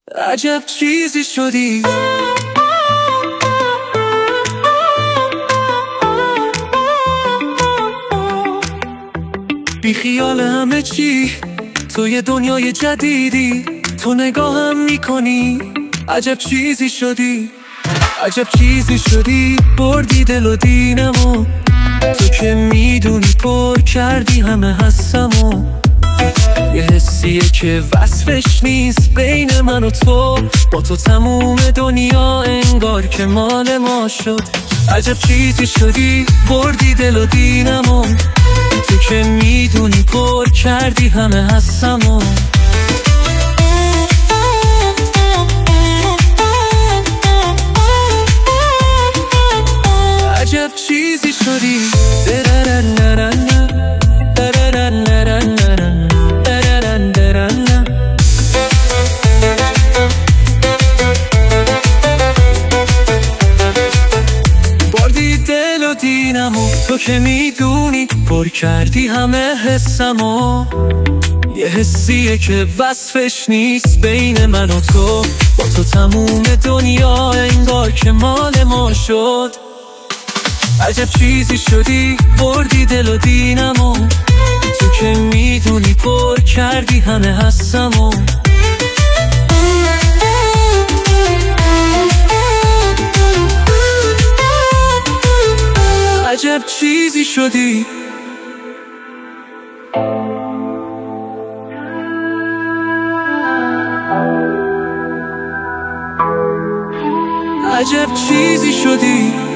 عجب چیزی شدی. بی خیال همه چی، تو یه دنیای جدیدی، تو نگاهم میکنی. عجب چیزی شدی، عجب چیزی شدی. بردی دل و دینمو، تو که میدونی پر کردی همه حسمو. یه حسیه که وصفش نیست بین من و تو، با تو تموم دنیا انگار که مال ما شد. عجب چیزی شدی، بردی دل و دینمو، تو که میدونی پر کردی همه حسمو. عجب چیزی شدی. بردی دل و دینمو، تو که میدونی پر کردی همه حسمو. یه حسیه که وصفش نیست بین من و تو، با تو تموم دنیا انگار که مال ما شد. عجب چیزی شدی، بردی دل و دینمو، تو که میدونی پر کردی همه حسمو. عجب چیزی شدی. عجب چیزی شدی.